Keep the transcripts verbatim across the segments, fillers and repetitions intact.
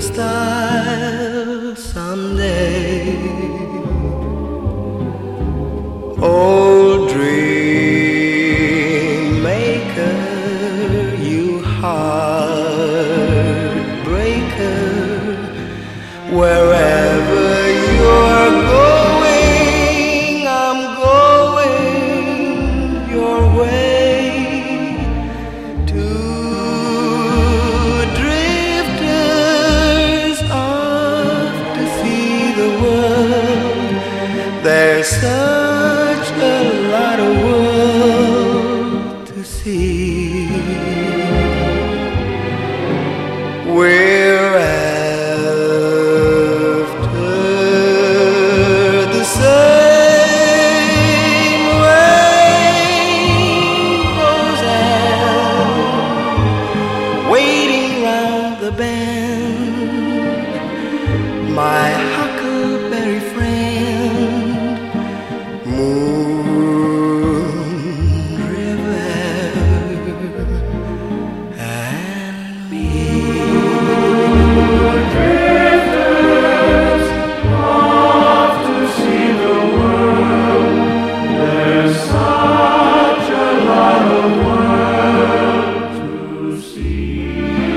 style someday. Old dream maker, you heartbreaker, wherever you're going, I'm going your way. Two drifters off to see the world. There's such a lot of world to see. We're after the same rainbows and waiting round the bend. My huckleberry friend, Moon River, and me. Drifters off to see the world. There's such a lot of world to see.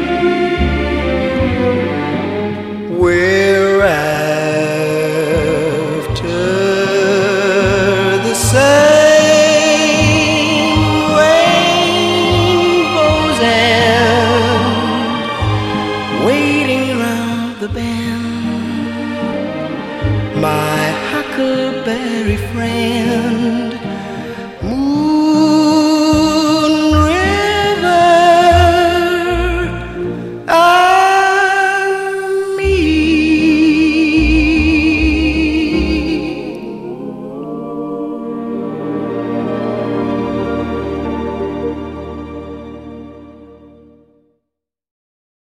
We're after the same rainbows and waiting round the bend. My huckleberry friend,